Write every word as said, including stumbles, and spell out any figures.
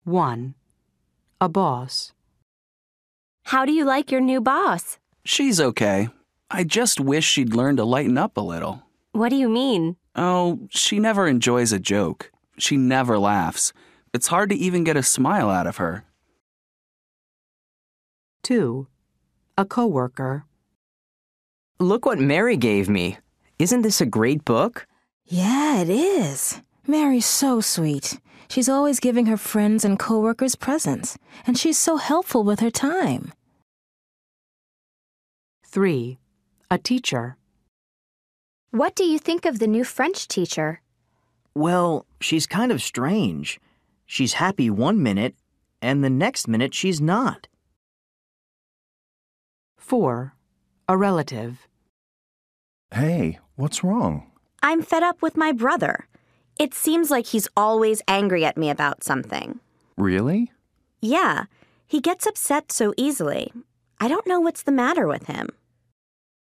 one. A boss. How do you like your new boss? She's okay. I just wish she'd learn to lighten up a little. What do you mean? Oh, she never enjoys a joke. She never laughs. It's hard to even get a smile out of her. two. A coworker. Look what Mary gave me. Isn't this a great book? Yeah, it is. Mary's so sweet. She's always giving her friends and coworkers presents, and she's so helpful with her time. three. A teacher. What do you think of the new French teacher? Well, she's kind of strange. She's happy one minute, and the next minute she's not. four. A relative. Hey, what's wrong? I'm fed up with my brother. It seems like he's always angry at me about something. Really? Yeah, he gets upset so easily. I don't know what's the matter with him.